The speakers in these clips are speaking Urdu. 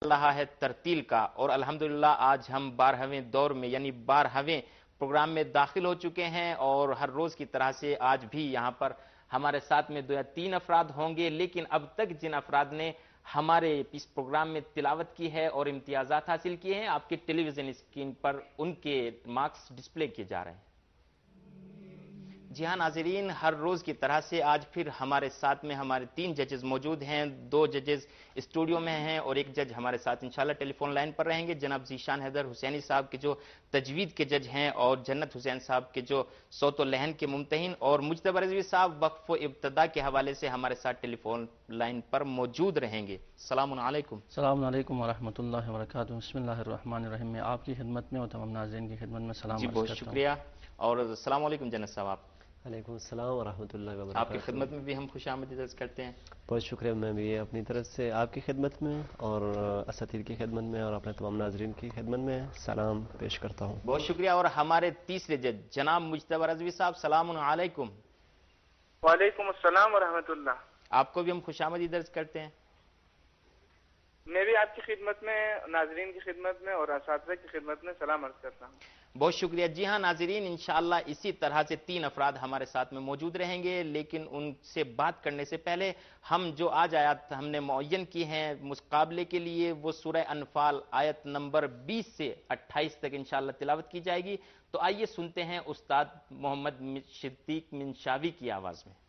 رہا ہے ترتیل کا، اور الحمدللہ آج ہم 12ویں دور میں یعنی 12ویں پروگرام میں داخل ہو چکے ہیں، اور ہر روز کی طرح سے آج بھی یہاں پر ہمارے ساتھ میں 2 یا 3 افراد ہوں گے، لیکن اب تک جن افراد نے ہمارے اس پروگرام میں تلاوت کی ہے اور امتیازات حاصل کیے ہیں، آپ کی ٹیلی ویژن اسکرین پر ان کے مارکس ڈسپلے کیے جا رہے ہیں۔ جی ہاں ناظرین، ہر روز کی طرح سے آج پھر ہمارے ساتھ میں ہمارے 3 ججز موجود ہیں، 2 ججز اسٹوڈیو میں ہیں اور 1 جج ہمارے ساتھ انشاءاللہ ٹیلی فون لائن پر رہیں گے، جناب ذیشان حیدر حسینی صاحب کے جو تجوید کے جج ہیں، اور جنت حسین صاحب کے جو صوت و لحن کے ممتحن، اور مجتبی رضوی صاحب وقف و ابتدا کے حوالے سے ہمارے ساتھ ٹیلی فون لائن پر موجود رہیں گے۔ السلام علیکم۔ السلام علیکم ورحمۃ اللہ وبرکاتہ۔ بسم اللہ الرحمن الرحیم۔ میں آپ کی خدمت میں اور تمام ناظرین کی خدمت میں سلام جی عرض بہت کرتا ہوں۔ شکریہ، اور السلام علیکم جنت صاحب، آپ وعلیکم السلام ورحمۃ اللہ آپ وبرکاتہ۔ کی خدمت میں بھی ہم خوش آمدید عرض کرتے ہیں۔ بہت شکریہ، میں بھی اپنی طرف سے آپ کی خدمت میں اور اساتذہ کی خدمت میں اور اپنے تمام ناظرین کی خدمت میں سلام پیش کرتا ہوں۔ بہت شکریہ، اور ہمارے تیسرے جج جناب مجتبی رضوی صاحب، السلام علیکم۔ وعلیکم السلام ورحمۃ اللہ۔ آپ کو بھی ہم خوش آمدید عرض کرتے ہیں۔ میں بھی آپ کی خدمت میں، ناظرین کی خدمت میں اور اساتذہ کی خدمت میں سلام عرض کرتا ہوں۔ بہت شکریہ۔ جی ہاں ناظرین، انشاءاللہ اسی طرح سے 3 افراد ہمارے ساتھ میں موجود رہیں گے، لیکن ان سے بات کرنے سے پہلے ہم جو آج آیات ہم نے معین کی ہیں مقابلے کے لیے، وہ سورہ انفال آیت نمبر 20 سے 28 تک انشاءاللہ تلاوت کی جائے گی۔ تو آئیے سنتے ہیں استاد محمد صدیق منشاوی کی آواز میں۔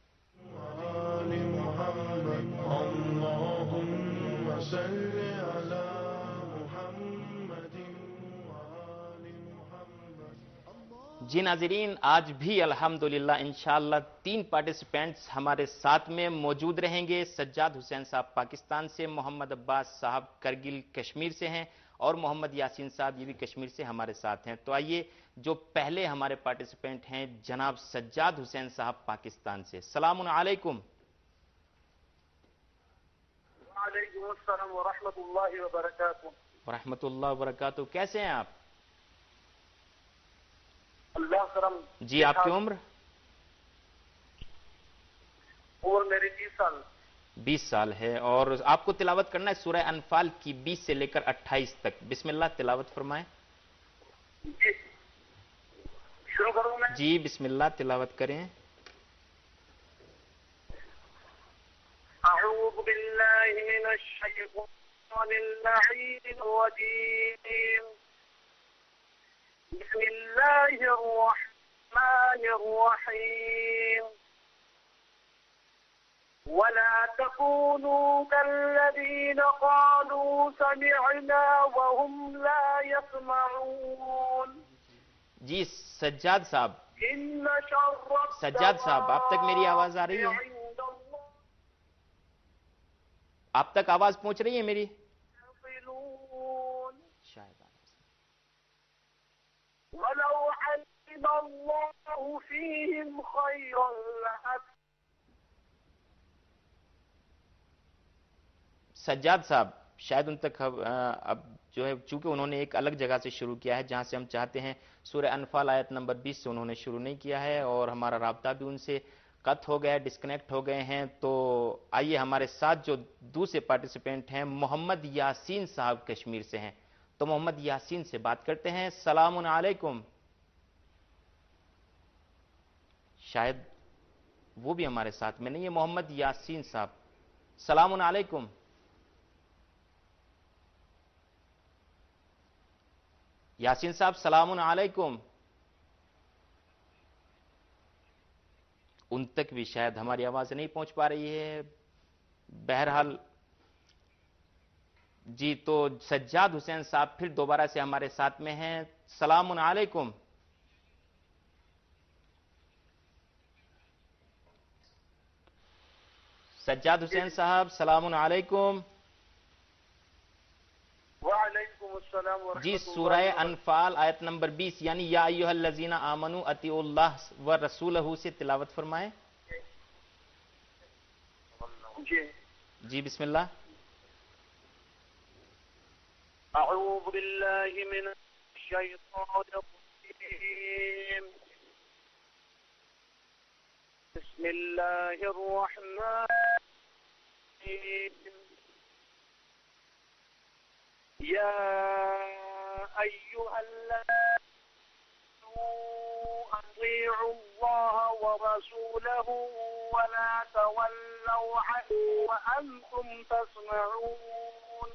جی ناظرین، آج بھی الحمدللہ انشاءاللہ 3 پارٹیسپینٹس ہمارے ساتھ میں موجود رہیں گے۔ سجاد حسین صاحب پاکستان سے، محمد عباس صاحب کرگل کشمیر سے ہیں، اور محمد یاسین صاحب یہ بھی کشمیر سے ہمارے ساتھ ہیں۔ تو آئیے جو پہلے ہمارے پارٹیسپینٹ ہیں جناب سجاد حسین صاحب پاکستان سے، السلام علیکم۔ وعلیکم السلام ورحمۃ اللہ وبرکاتہ۔ ورحمۃ اللہ وبرکاتہ، کیسے ہیں آپ؟ اللہ کرم۔ جی آپ کی عمر؟ اور میری 20 سال۔ 20 سال ہے، اور آپ کو تلاوت کرنا ہے سورہ انفال کی 20 سے لے کر 28 تک۔ بسم اللہ تلاوت فرمائیں۔ جی شروع کروں میں؟ جی بسم اللہ تلاوت کریں۔ اعوذ باللہ من الشیطان اللعین الرجیم، بسم اللہ الرحمن الرحیم، ولا تكونوا كالذين قالوا سمعنا وهم لا يسمعون۔ جی سجاد صاحب، ان شر سجاد صاحب آپ تک میری آواز آ رہی ہے؟ عند الله آپ تک آواز پہنچ رہی ہے میری؟ يصلون، شاید ولو علم الله فيهم خيرا لأتبعهم۔ سجاد صاحب شاید ان تک اب جو ہے، چونکہ انہوں نے ایک الگ جگہ سے شروع کیا ہے جہاں سے ہم چاہتے ہیں، سورہ انفال آیت نمبر 20 سے انہوں نے شروع نہیں کیا ہے، اور ہمارا رابطہ بھی ان سے قطع ہو گیا، ڈسکنیکٹ ہو گئے ہیں۔ تو آئیے ہمارے ساتھ جو دوسرے پارٹیسپینٹ ہیں محمد یاسین صاحب کشمیر سے ہیں، تو محمد یاسین سے بات کرتے ہیں۔ السلام علیکم۔ شاید وہ بھی ہمارے ساتھ میں نہیں ہے محمد یاسین صاحب، السلام علیکم۔ یاسین صاحب السلام علیکم۔ ان تک بھی شاید ہماری آواز نہیں پہنچ پا رہی ہے۔ بہرحال جی تو سجاد حسین صاحب پھر دوبارہ سے ہمارے ساتھ میں ہیں، السلام علیکم۔ سجاد حسین صاحب السلام علیکم۔ وعلیکم السلام ورحمۃ جی اللہ سورہ انفال آیت نمبر 20 یعنی یا ایھا الذین آمنوا اطیعوا اللہ ورسولہ سے تلاوت فرمائیں۔ جی جی بسم اللہ۔ اعوذ باللہ من الشیطان الرجیم، بسم اللہ الرحمن الرحیم، يا أيها الذين أطيعوا الله ورسوله ولا تولوا عنه وأنتم تسمعون.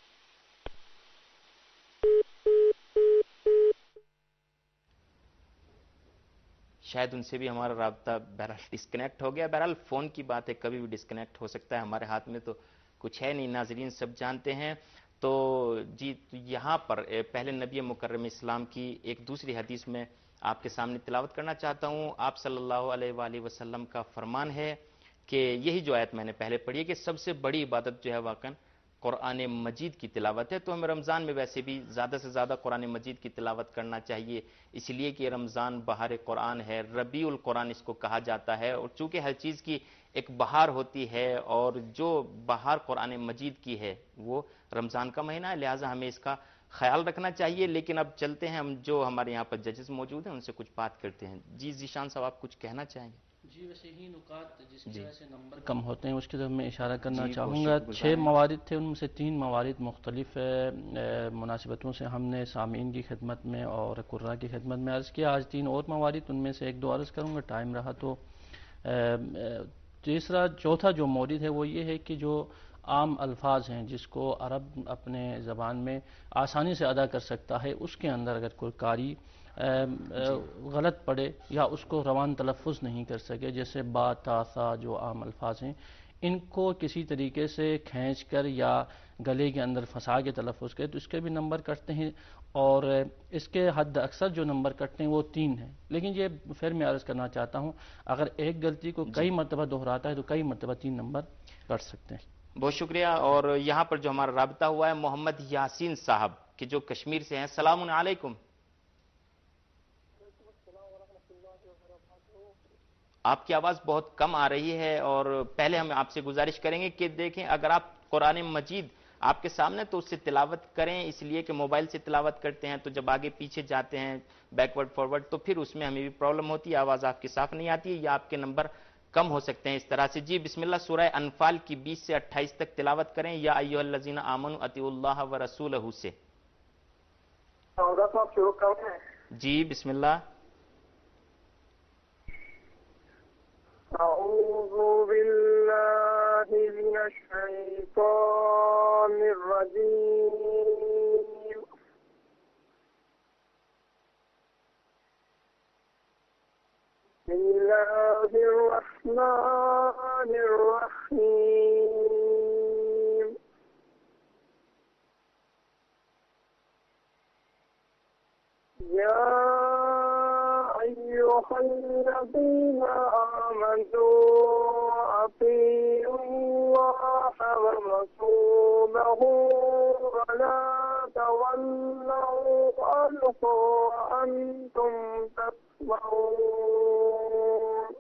شاید ان سے بھی ہمارا رابطہ بہرحال ڈسکنیکٹ ہو گیا. بہرحال فون کی بات ہے، کبھی بھی ڈسکنیکٹ ہو سکتا ہے، ہمارے ہاتھ میں تو کچھ ہے نہیں، ناظرین سب جانتے ہیں. تو جی یہاں پر پہلے نبی مکرم اسلام کی ایک دوسری حدیث میں آپ کے سامنے تلاوت کرنا چاہتا ہوں. آپ صلی اللہ علیہ وآلہ وسلم کا فرمان ہے کہ یہی جو آیت میں نے پہلے پڑھی ہے کہ سب سے بڑی عبادت جو ہے واقعاً قرآن مجید کی تلاوت ہے. تو ہمیں رمضان میں ویسے بھی زیادہ سے زیادہ قرآن مجید کی تلاوت کرنا چاہیے، اس لیے کہ رمضان بہار قرآن ہے، ربیع القرآن اس کو کہا جاتا ہے. اور چونکہ ہر چیز کی ایک بہار ہوتی ہے اور جو بہار قرآن مجید کی ہے وہ رمضان کا مہینہ ہے، لہٰذا ہمیں اس کا خیال رکھنا چاہیے. لیکن اب چلتے ہیں، ہم جو ہمارے یہاں پر ججز موجود ہیں ان سے کچھ بات کرتے ہیں. جی ذیشان صاحب آپ کچھ کہنا چاہیں گے؟ جی ویسے ہی نکات جس کی وجہ سے نمبر کم ہوتے ہیں اس کی طرف میں اشارہ کرنا جی، چاہوں بہت گا. شکر 6 گزار ہیں. موارد تھے، ان میں سے 3 موارد مختلف مناسبتوں سے ہم نے سامعین کی خدمت میں اور قراء کی خدمت میں عرض کیا. آج 3 اور موارد، ان میں سے 1-2 عرض کروں گا، ٹائم رہا تو. چوتھا جو مورد ہے وہ یہ ہے کہ جو عام الفاظ ہیں جس کو عرب اپنے زبان میں آسانی سے ادا کر سکتا ہے، اس کے اندر اگر کوئی قاری غلط پڑے یا اس کو روان تلفظ نہیں کر سکے، جیسے با تا سا جو عام الفاظ ہیں، ان کو کسی طریقے سے کھینچ کر یا گلے کے اندر پھنسا کے تلفظ کرے تو اس کے بھی نمبر کٹتے ہیں. اور اس کے حد اکثر جو نمبر کٹتے ہیں وہ 3 ہیں. لیکن یہ پھر میں عرض کرنا چاہتا ہوں اگر ایک غلطی کو کئی مرتبہ دہراتا ہے تو کئی مرتبہ 3 نمبر کٹ سکتے ہیں. بہت شکریہ. اور یہاں پر جو ہمارا رابطہ ہوا ہے محمد یاسین صاحب کہ جو کشمیر سے ہیں. السلام علیکم. آپ کی آواز بہت کم آ رہی ہے اور پہلے ہم آپ سے گزارش کریں گے کہ دیکھیں اگر آپ قرآن مجید آپ کے سامنے تو اس سے تلاوت کریں، اس لیے کہ موبائل سے تلاوت کرتے ہیں تو جب آگے پیچھے جاتے ہیں بیکورڈ فارورڈ تو پھر اس میں ہمیں بھی پرابلم ہوتی ہے، آواز آپ کی صاف نہیں آتی ہے یا آپ کے نمبر کم ہو سکتے ہیں اس طرح سے. جی بسم اللہ. سورہ انفال کی 20 سے 28 تک تلاوت کریں. یا ایھا الذین آمنوا اطیعوا اللہ ورسولہ سے. شروع کریں. جی بسم اللہ. أعوذ بالله من الشيطان الرجيم. بسم الله الرحمن الرحيم. يا أيها الذين آمنوا أطيعوا الله ورسوله ولا تولوا عنه وأنتم تسمعون.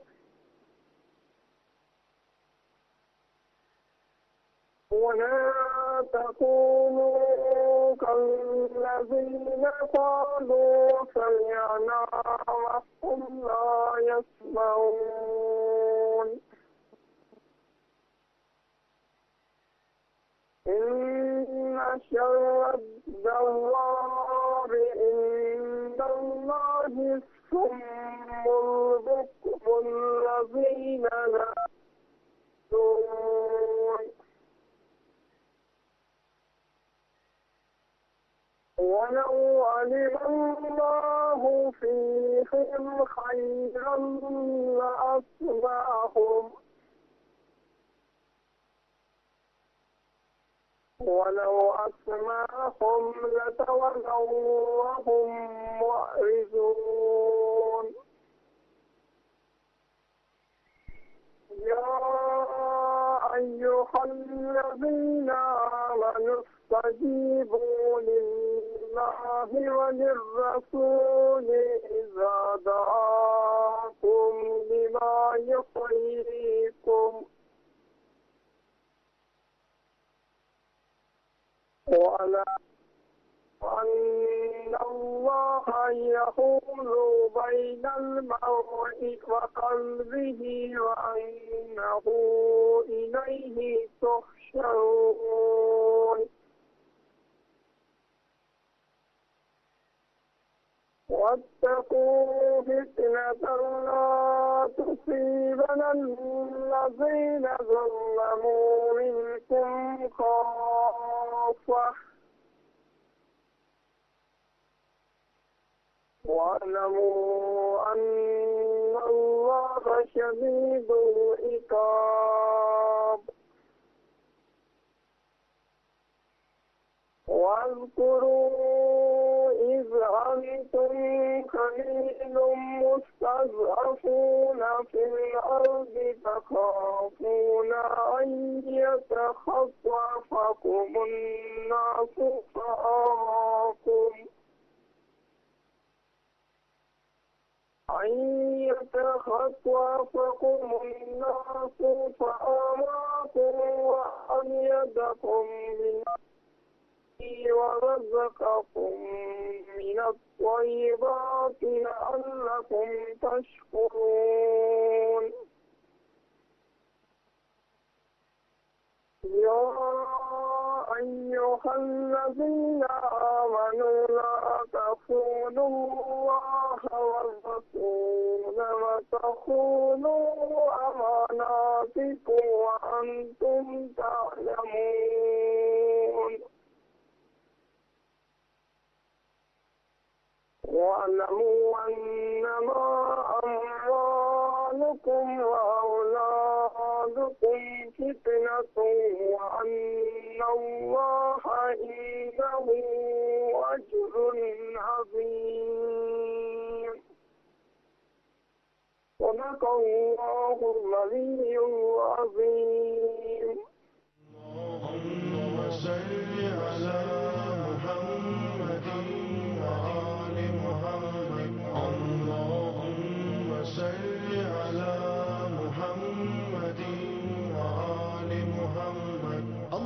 ولا تكونوا كالذين قالوا سمعنا وهم لا يسمعون. إن شر الدواب عند الله الصم البكم الذين لا يعقلون. ولو علم الله فيهم خيرا لأسمعهم ولو أسمعهم لتولوا وهم معرضون. يا أيها الذين آمنوا استجيبوا لله وللرسول إذا دعاكم لما يحييكم واعلموا أن الله يحول بين المرء وقلبه وأنه إليه تحشرون. واتقوا فتنة لا تصيبن الذين ظلموا منكم خاصة واعلموا أن الله شديد العقاب واذكروا إذ أنتم قليل مستضعفون في الأرض تخافون أن يتخطفكم الناس فآماكم وأيدكم ورزقكم من الطيبات لعلكم تشكرون يا أيها الذين آمنوا لا تخونوا الله والرسول وتخونوا أماناتكم وأنتم تعلمون واعلموا أنما أموالكم وأولادكم فتنة وأن الله عنده أجر عظيم صدق الله العلي العظيم. اللهم صل على محمد وآل محمد. اللهم صل على محمد وآل محمد.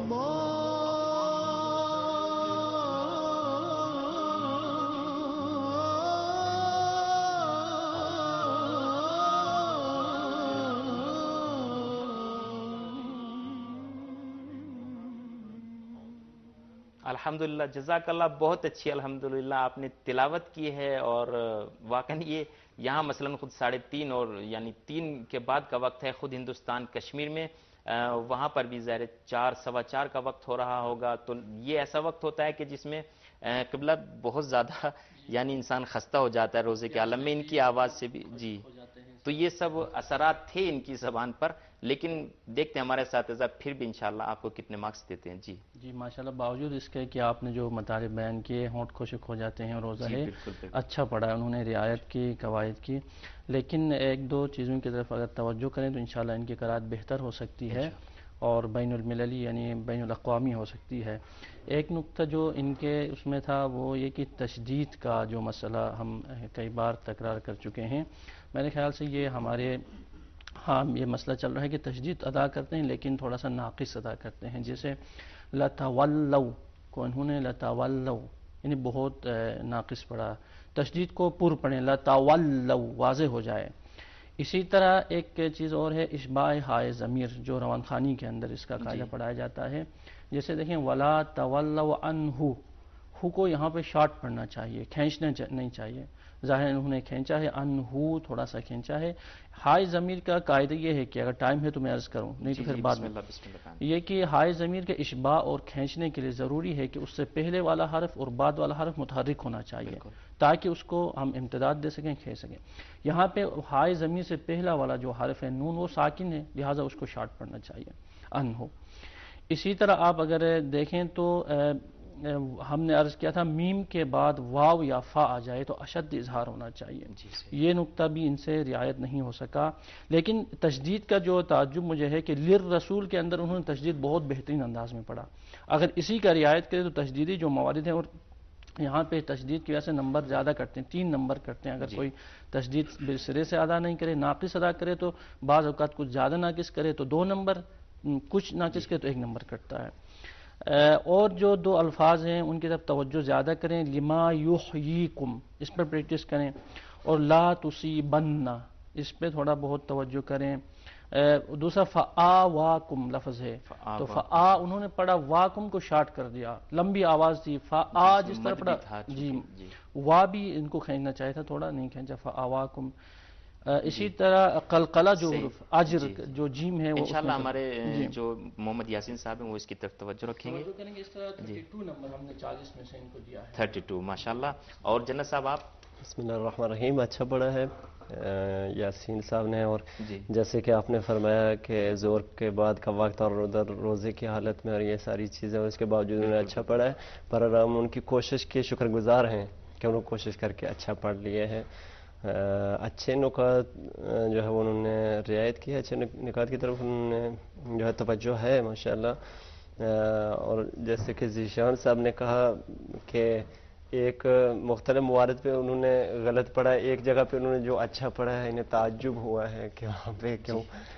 الحمدللہ، جزاک اللہ، بہت اچھی الحمدللہ آپ نے تلاوت کی ہے. اور واقعی یہ یہاں مثلا خود 3:30 اور یعنی 3 کے بعد کا وقت ہے خود ہندوستان کشمیر میں، وہاں پر بھی ظاہر 4 سوا 4 کا وقت ہو رہا ہوگا. تو یہ ایسا وقت ہوتا ہے کہ جس میں قبلہ بہت زیادہ یعنی انسان خستہ ہو جاتا ہے روزے کے عالم میں ان کی آواز سے بھی. جی، تو یہ سب اثرات تھے ان کی زبان پر، لیکن دیکھتے ہیں ہمارے اساتذہ پھر بھی انشاءاللہ آپ کو کتنے مارکس دیتے ہیں. جی ماشاءاللہ، باوجود اس کے کہ آپ نے جو مطالب بیان کیے ہونٹ خشک ہو جاتے ہیں، روزہ ہے اچھا پڑا ہے، انہوں نے رعایت کی، قواعد کی، لیکن 1-2 چیزوں کی طرف اگر توجہ کریں تو انشاءاللہ ان کی قرأت بہتر ہو سکتی ہے اور بین المللی یعنی بین الاقوامی ہو سکتی ہے. ایک نقطہ جو ان کے اس میں تھا وہ یہ کہ تشدید کا جو مسئلہ ہم کئی بار تکرار کر چکے ہیں. میرے خیال سے یہ ہمارے یہ مسئلہ چل رہا ہے کہ تشدید ادا کرتے ہیں لیکن تھوڑا سا ناقص ادا کرتے ہیں. جیسے لتولوا کو انہوں نے لتولوا یعنی بہت ناقص پڑھا، تشدید کو پر پڑھیں لتولوا واضح ہو جائے. اسی طرح ایک چیز اور ہے اشباع ہائے ضمیر جو روان خانی کے اندر اس کا قاعدہ پڑھایا جاتا ہے. جیسے دیکھیں ولا تولوا عنہ، ہو کو یہاں پہ شارٹ پڑھنا چاہیے، کھینچنا نہیں چاہیے. ظاہر انہوں نے کھینچا ہے، انہو تھوڑا سا کھینچا ہے. ہائے ضمیر کا قاعدہ یہ ہے کہ اگر ٹائم ہے تو میں عرض کروں، نہیں تو پھر بعد میں. یہ کہ ہائے ضمیر کے اشباع اور کھینچنے کے لیے ضروری ہے کہ اس سے پہلے والا حرف اور بعد والا حرف متحرک ہونا چاہیے تاکہ اس کو ہم امتداد دے سکیں، کھینچ سکیں. یہاں پہ ہائے ضمیر سے پہلا والا جو حرف ہے نون وہ ساکن ہے، لہٰذا اس کو شارٹ پڑھنا چاہیے انہو. اسی طرح آپ اگر دیکھیں تو ہم نے عرض کیا تھا میم کے بعد واو یا فا آ جائے تو اشد اظہار ہونا چاہیے. یہ نقطہ بھی ان سے رعایت نہیں ہو سکا. لیکن تشدید کا جو تعجب مجھے ہے کہ للرسول کے اندر انہوں نے تشدید بہت بہترین انداز میں پڑھا. اگر اسی کا رعایت کرے تو تشدیدی جو موارد ہیں، اور یہاں پہ تشدید کی وجہ سے نمبر زیادہ کرتے ہیں، 3 نمبر کرتے ہیں. اگر کوئی تشدید سرے سے ادا نہیں کرے، ناقص ادا کرے تو بعض اوقات کچھ زیادہ ناقص کرے تو 2 نمبر، کچھ ناقص کرے تو 1 نمبر کٹتا ہے. اور جو 2 الفاظ ہیں ان کی طرف توجہ زیادہ کریں، لما یحییکم اس پر پریکٹس کریں، اور لا تصیبن اس پہ تھوڑا بہت توجہ کریں. دوسرا فآواکم لفظ ہے، تو فآ انہوں نے پڑھا، واکم کو شارٹ کر دیا، لمبی آواز تھی، فآ جس طرح پڑھا جی، وا بھی ان کو کھینچنا چاہیے تھا، تھوڑا نہیں کھینچا، فآواکم۔ اسی طرح قلقلہ جو اجر جو جیم ہے، وہ انشاءاللہ ہمارے جو محمد یاسین صاحب ہیں وہ اس کی طرف توجہ رکھیں گے۔ اس طرح 32 نمبر ہم نے 40 میں سے ان کو دیا ہے، 32 ماشاءاللہ۔ اور جنت صاحب آپ؟ بسم اللہ الرحمن الرحیم، اچھا پڑھا ہے یاسین صاحب نے، اور جیسے کہ آپ نے فرمایا کہ زور کے بعد کا وقت اور ادھر روزے کی حالت میں اور یہ ساری چیزیں، اس کے باوجود انہوں نے اچھا پڑھا ہے، پر ہم ان کی کوشش کے شکر گزار ہیں کہ انہوں نے کوشش کر کے اچھا پڑھ لیے ہیں۔ اچھے نکات جو ہے انہوں نے رعایت کی ہے، اچھے نکات کی طرف انہوں نے جو ہے توجہ ہے ماشاءاللہ۔ اور جیسے کہ ذیشان صاحب نے کہا کہ ایک مختلف موارد پہ انہوں نے غلط پڑھا ہے، ایک جگہ پہ انہوں نے جو اچھا پڑھا ہے انہیں تعجب ہوا ہے کہ وہاں پہ کیوں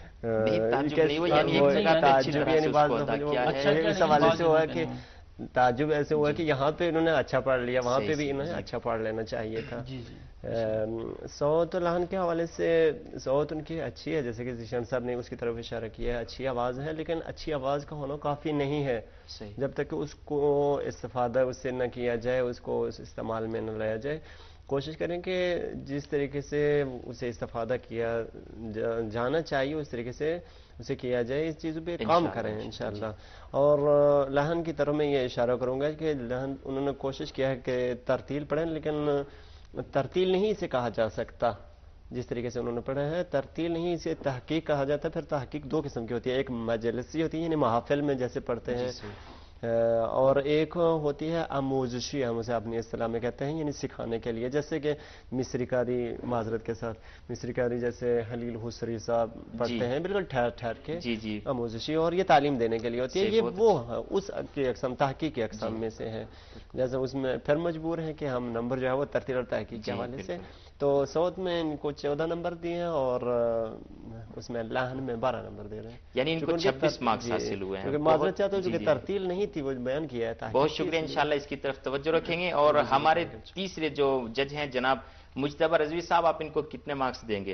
تعجب، یعنی بعض اس حوالے سے ہوا کہ تعجب ایسے ہوا کہ یہاں پہ انہوں نے اچھا پڑھ لیا، وہاں پہ بھی انہوں نے اچھا پڑھ لینا چاہیے تھا۔ صوت و لحن کے حوالے سے صوت ان کی اچھی ہے، جیسے کہ ذیشان صاحب نے اس کی طرف اشارہ کیا ہے، اچھی آواز ہے، لیکن اچھی آواز کا ہونا کافی نہیں ہے جب تک کہ اس کو استفادہ اس سے نہ کیا جائے، اس کو اس استعمال میں نہ لایا جائے۔ کوشش کریں کہ جس طریقے سے اسے استفادہ کیا جانا چاہیے اس طریقے سے اسے کیا جائے، اس چیزوں پہ کام کریں انشاءاللہ۔ اور لحن کی طرف میں یہ اشارہ کروں گا کہ لحن انہوں نے کوشش کیا ہے کہ ترتیل پڑھیں، لیکن ترتیل نہیں اسے کہا جا سکتا جس طریقے سے انہوں نے پڑھا ہے، ترتیل نہیں، اسے تحقیق کہا جاتا ہے۔ پھر تحقیق دو قسم کی ہوتی ہے، ایک مجلسی ہوتی ہے یعنی محافل میں جیسے پڑھتے ہیں، اور ایک ہوتی ہے آموزشی، ہم اسے اپنی اصطلاح میں کہتے ہیں، یعنی سکھانے کے لیے، جیسے کہ مصری قاری، معذرت کے ساتھ مصری قاری جیسے حلیل حسری صاحب پڑھتے ہیں بالکل ٹھہر ٹھہر کے، آموزشی، اور یہ تعلیم دینے کے لیے ہوتی ہے، یہ وہ اس کی اقسام تحقیق کی اقسام میں سے ہے، جیسے اس میں پھر مجبور ہیں کہ ہم نمبر جو ہے وہ ترتیل اور تحقیق کے حوالے سے، تو صوت میں ان کو 14 نمبر دیے ہیں اور اس میں لحن میں 12 نمبر دے رہے ہیں، یعنی ان کو 26 مارکس حاصل ہوئے ہیں، کیونکہ معذرت چاہتا ہوں کیونکہ ترتیل نہیں تھی وہ بیان کیا ہے۔ بہت شکریہ، انشاءاللہ اس کی طرف توجہ رکھیں گے۔ اور ہمارے تیسرے جو جج ہیں جناب مجتبی رضوی صاحب، آپ ان کو کتنے مارکس دیں گے؟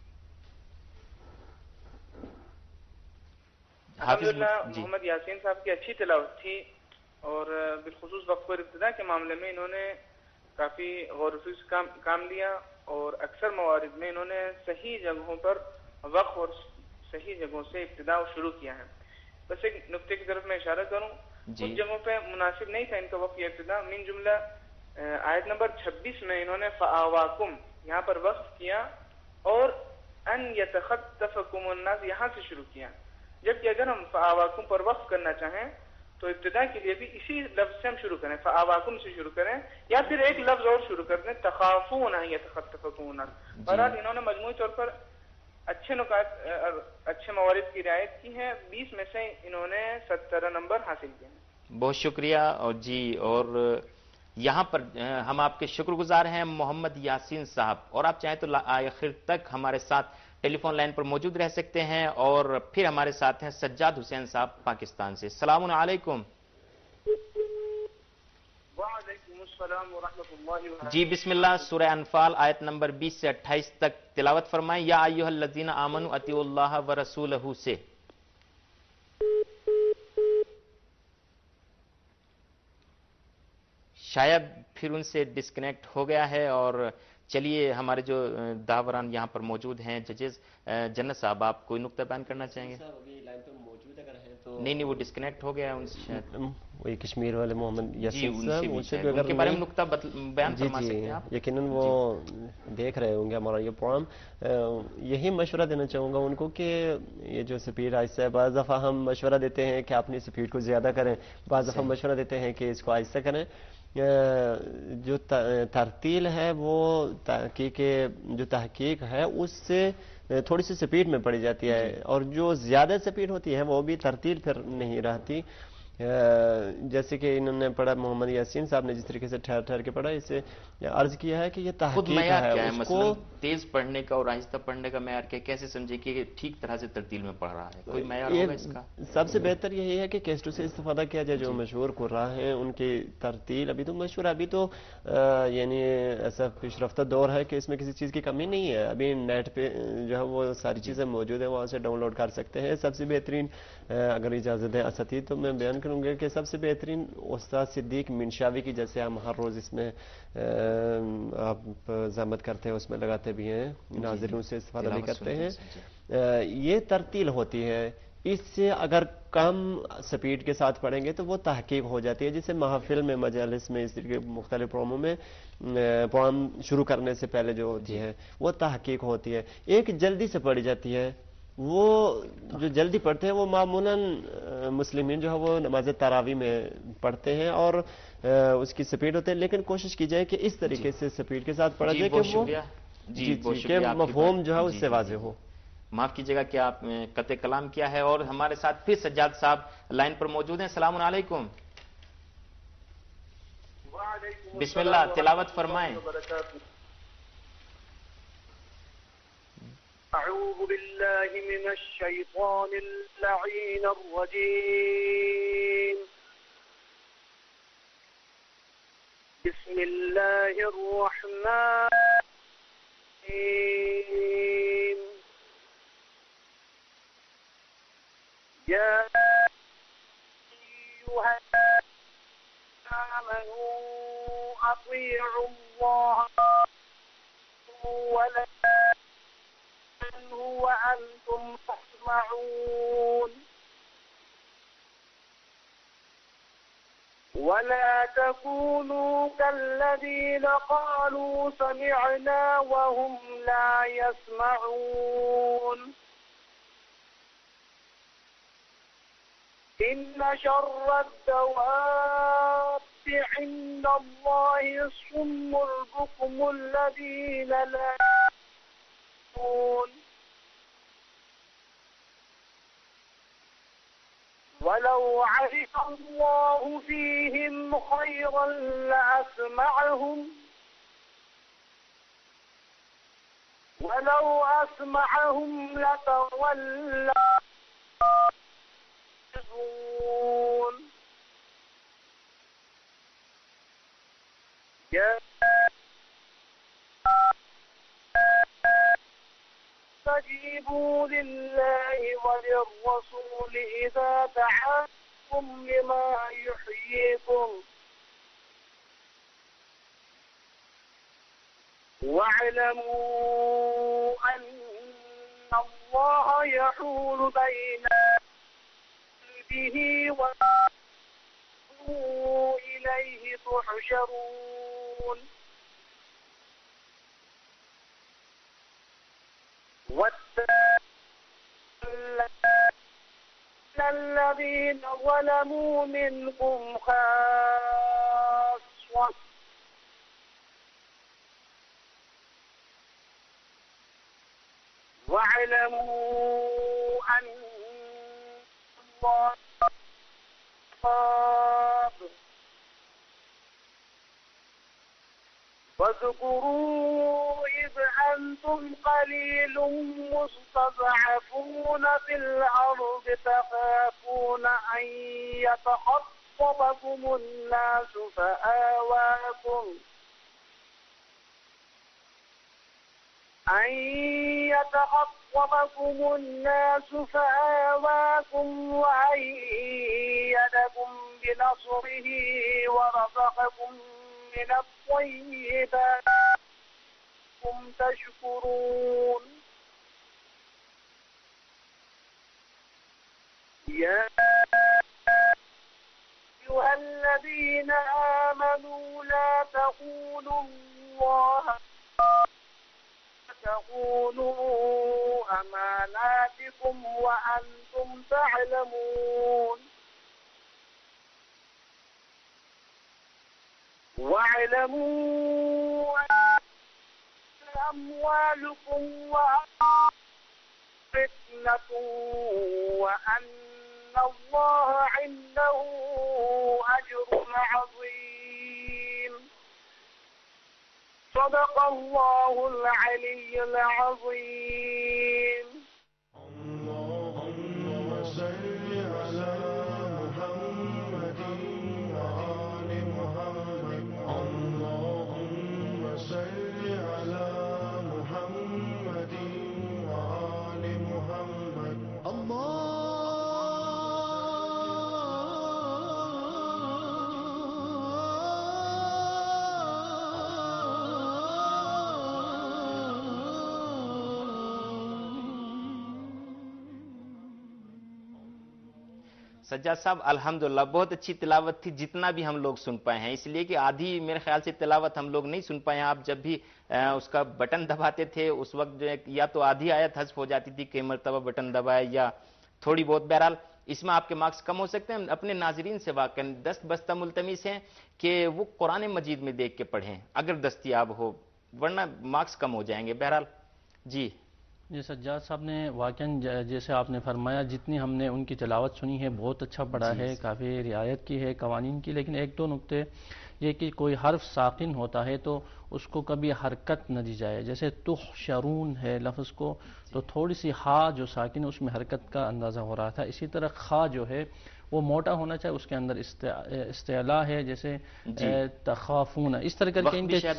الحمدللہ محمد یاسین صاحب کی اچھی تلاوت تھی، اور بالخصوص وقف اور ابتدا کے معاملے میں انہوں نے کافی غور و فکر سے کام لیا، اور اکثر موارد میں انہوں نے صحیح جگہوں پر وقف اور صحیح جگہوں سے ابتدا شروع کیا ہے۔ بس ایک نقطے کی طرف میں اشارہ کروں، کچھ جگہوں پہ مناسب نہیں تھا ان کا وقف یا ابتدا، من جملہ آیت نمبر 26 میں انہوں نے فآواکم یہاں پر وقف کیا اور ان یتخطفکم الناس یہاں سے شروع کیا، جبکہ اگر ہم فآواکم پر وقف کرنا چاہیں تو ابتدا کے لیے بھی اسی لفظ سے ہم شروع کریں، فآواکم سے شروع کریں، یا پھر ایک لفظ اور شروع کر دیں، تخافون ان یتخطفکم الناس۔ بہرحال انہوں نے مجموعی طور پر اچھے نکات، اچھے موارد کی رعایت کی ہے، 20 میں سے انہوں نے 17 نمبر حاصل کیے ہیں۔ بہت شکریہ۔ اور جی، اور یہاں پر ہم آپ کے شکر گزار ہیں محمد یاسین صاحب، اور آپ چاہیں تو آخر تک ہمارے ساتھ ٹیلی فون لائن پر موجود رہ سکتے ہیں، اور پھر ہمارے ساتھ ہیں سجاد حسین صاحب پاکستان سے۔ السلام علیکم۔ وعلیکم السلام ورحمۃ اللہ وبرکاتہ۔ جی بسم اللہ، سورہ انفال آیت نمبر 20 سے 28 تک تلاوت فرمائیں، یا ایھا الذین آمنوا اطیعوا اللہ ورسولہ سے۔ شاید پھر ان سے ڈسکنیکٹ ہو گیا ہے، اور چلیے ہمارے جو داوران یہاں پر موجود ہیں ججز، جنت صاحب آپ کوئی نقطہ بیان کرنا چاہیں گے؟ نہیں وہ ڈسکنیکٹ ہو گیا ان سے شاید، وہی کشمیر والے محمد یاسین صاحب، ان سے کے بارے میں نقطہ بیان فرما سکتے ہیں آپ؟ یقیناً وہ دیکھ رہے ہوں گے ہمارا یہ پروگرام، یہی مشورہ دینا چاہوں گا ان کو کہ یہ جو سپیڈ آہستہ ہے، بعض دفعہ ہم مشورہ دیتے ہیں کہ اپنی سپیڈ کو زیادہ کریں، بعض دفعہ مشورہ دیتے ہیں کہ اس کو آہستہ کریں۔ جو ترتیل ہے وہ جو تحقیق ہے اس سے تھوڑی سی سپیڈ میں پڑی جاتی ہے، اور جو زیادہ سپیڈ ہوتی ہے وہ بھی ترتیل پھر نہیں رہتی۔ جیسے کہ انہوں نے پڑھا محمد یاسین صاحب نے جس طریقے سے ٹھہر ٹھہر کے پڑھا، اسے عرض کیا ہے کہ یہ تحقیق ہے، اس کو تیز پڑھنے کا اور آہستہ پڑھنے کا معیار کیا، کیسے سمجھے کہ ٹھیک طرح سے ترتیل میں پڑھ رہا ہے، کوئی معیار ہوگا اس کا؟ سب سے بہتر یہی ہے کہ کیسٹوں سے استفادہ کیا جائے، جو مشہور قراء ہیں ان کی ترتیل ابھی تو مشہور ہے، ابھی تو یعنی ایسا پیش رفتہ دور ہے کہ اس میں کسی چیز کی کمی نہیں ہے، ابھی نیٹ پہ جو ہے وہ ساری چیزیں موجود ہیں، وہاں سے ڈاؤن لوڈ کر سکتے ہیں۔ سب سے بہترین اگر اجازت ہے اساتید تو میں بیان کروں گا کہ سب سے بہترین استاد صدیق منشاوی کی، جیسے ہم ہر روز اس میں آپ زحمت کرتے ہیں، اس میں لگاتے بھی ہیں، ناظرین سے استفادہ بھی کرتے ہیں، یہ ترتیل ہوتی ہے۔ اس سے اگر کم سپیڈ کے ساتھ پڑھیں گے تو وہ تحقیق ہو جاتی ہے، جسے محافل میں، مجالس میں، اس طریقے مختلف پروگراموں میں پروگرام شروع کرنے سے پہلے جو ہوتی ہے وہ تحقیق ہوتی ہے۔ ایک جلدی سے پڑھی جاتی ہے، وہ جو جلدی پڑھتے ہیں وہ معمولاً مسلمین جو ہے وہ نماز تراویح میں پڑھتے ہیں اور اس کی سپیڈ ہوتے ہیں، لیکن کوشش کی جائے کہ اس طریقے سے سپیڈ کے ساتھ پڑھا جائے کہ وہ کہ مفہوم جو ہے اس سے واضح ہو۔ معاف کیجیے گا کہ آپ نے قطع کلام کیا ہے، اور ہمارے ساتھ پھر سجاد صاحب لائن پر موجود ہیں۔ السلام علیکم، بسم اللہ، تلاوت فرمائیں۔ أعوذ بالله من الشيطان اللعين الرجيم. بسم الله الرحمن الرحيم. يا أيها الذين آمنوا أطيعوا الله ولا وأنتم تسمعون ولا تكونوا كالذين قالوا سمعنا وهم لا يسمعون إن شر الدواب عند الله الصم البكم الذين لا يسمعون ولو علم الله فيهم خيرا لأسمعهم ولو أسمعهم لتولوا يا استجيبوا لله وللرسول إذا دعاكم لما يحييكم واعلموا أن الله يحول بين به وإليه تحشرون الذين ظلموا منكم خاصة واعلموا أن الله قاد واذكروا إذ أنتم قليل مستضعفون في الأرض تخافون أن يتخطفكم الناس فآواكم وأيدكم بنصره ورزقكم من الطيبات هم تشكرون يا أيها الذين آمنوا لا تخونوا الله تخونوا أماناتكم وأنتم تعلمون واعلموا أن أموالكم وأنفسكم فتنة وأن الله عنده أجر عظيم. صدق الله العلي العظيم. اللهم صل على محمد وآل محمد. اللهم صل على محمد وآل محمد. سجاد صاحب الحمدللہ بہت اچھی تلاوت تھی جتنا بھی ہم لوگ سن پائے ہیں، اس لیے کہ آدھی میرے خیال سے تلاوت ہم لوگ نہیں سن پائے ہیں. آپ جب بھی اس کا بٹن دباتے تھے اس وقت جو ہے یا تو آدھی آیت حذف ہو جاتی تھی، کئی مرتبہ بٹن دبائے یا تھوڑی بہت. بہرحال اس میں آپ کے مارکس کم ہو سکتے ہیں. اپنے ناظرین سے واقعا دست بستہ ملتمس ہیں کہ وہ قرآن مجید میں دیکھ کے پڑھیں اگر دستیاب ہو، ورنہ مارکس کم ہو جائیں گے. بہرحال جی سجاد صاحب نے واقعاً جیسے آپ نے فرمایا جتنی ہم نے ان کی تلاوت سنی ہے بہت اچھا پڑھا ہے، کافی رعایت کی ہے قوانین کی. لیکن ایک دو نقطے یہ کہ کوئی حرف ساکن ہوتا ہے تو اس کو کبھی حرکت نہ دی جائے. جیسے تحشرون ہے لفظ کو تو تھوڑی سی ہا جو ساکن ہے اس میں حرکت کا اندازہ ہو رہا تھا. اسی طرح خا جو ہے وہ موٹا ہونا چاہیے، اس کے اندر استعلا ہے. جیسے تخافون اس طرح کر کے ان کے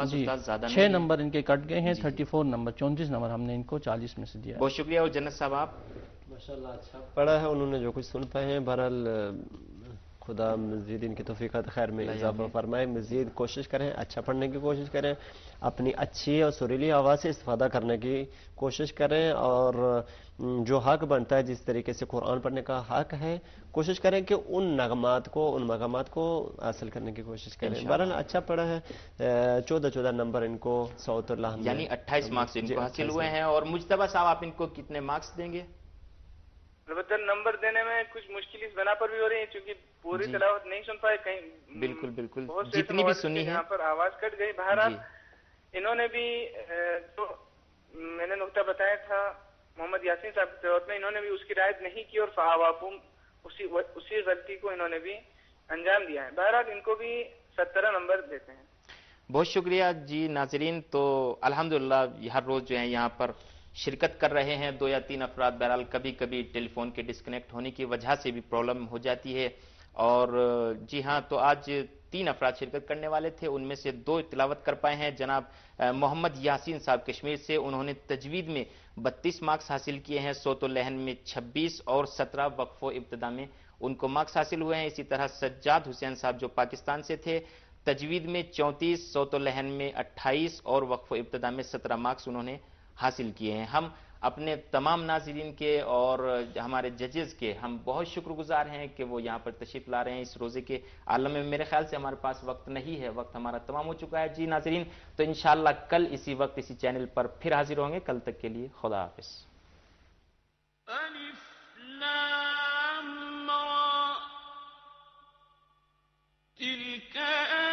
6 نمبر ان کے کٹ گئے ہیں. 34 نمبر 34 نمبر ہم نے ان کو 40 میں سے دیا. بہت شکریہ. اور جنت صاحب آپ ماشاءاللہ اچھا پڑھا ہے انہوں نے جو کچھ سن پائے ہیں. بہرحال خدا مزید ان کی توفیقات خیر میں اضافہ فرمائے. مزید کوشش کریں، اچھا پڑھنے کی کوشش کریں، اپنی اچھی اور سریلی آواز سے استفادہ کرنے کی کوشش کریں، اور جو حق بنتا ہے جس طریقے سے قرآن پڑھنے کا حق ہے کوشش کریں کہ ان نغمات کو ان مقامات کو حاصل کرنے کی کوشش کریں. بہرحال اچھا پڑھا ہے. 14 نمبر ان کو صوت اللہ یعنی 28 مارکس ان کو حاصل ہوئے ہیں. اور مجتبیٰ صاحب آپ ان کو کتنے مارکس دیں گے؟ البتہ نمبر دینے میں کچھ مشکل اس بنا پر بھی ہو رہی ہے چونکہ پوری تلاوت نہیں سن پائے. کہیں بالکل جتنی بھی سنی ہے یہاں پر آواز کٹ گئی. بہرحال انہوں نے بھی جو میں نے نقطہ بتایا تھا محمد یاسین صاحب کی تلاوت میں، انہوں نے بھی اس کی رعایت نہیں کی اور فَأَوَاكُمْ اسی غلطی کو انہوں نے بھی انجام دیا ہے. بہرحال ان کو بھی 17 نمبر دیتے ہیں. بہت شکریہ جی. ناظرین تو الحمدللہ ہر روز جو ہے یہاں پر شرکت کر رہے ہیں 2 یا 3 افراد. بہرحال کبھی کبھی ٹیلی فون کے ڈسکنیکٹ ہونے کی وجہ سے بھی پرابلم ہو جاتی ہے. اور جی ہاں تو آج 3 افراد شرکت کرنے والے تھے، ان میں سے 2 تلاوت کر پائے ہیں. جناب محمد یاسین صاحب کشمیر سے، انہوں نے تجوید میں 32 مارکس حاصل کیے ہیں، صوت و لحن میں 26 اور 17 وقف و ابتدا میں ان کو مارکس حاصل ہوئے ہیں. اسی طرح سجاد حسین صاحب جو پاکستان سے تھے، تجوید میں 34، صوت و لحن میں 28 اور وقف و ابتدا میں 17 مارکس انہوں نے حاصل کیے ہیں. ہم اپنے تمام ناظرین کے اور ہمارے ججز کے ہم بہت شکر گزار ہیں کہ وہ یہاں پر تشریف لا رہے ہیں اس روزے کے عالم میں. میرے خیال سے ہمارے پاس وقت نہیں ہے، وقت ہمارا تمام ہو چکا ہے. جی ناظرین تو انشاءاللہ کل اسی وقت اسی چینل پر پھر حاضر ہوں گے. کل تک کے لیے خدا حافظ. تلك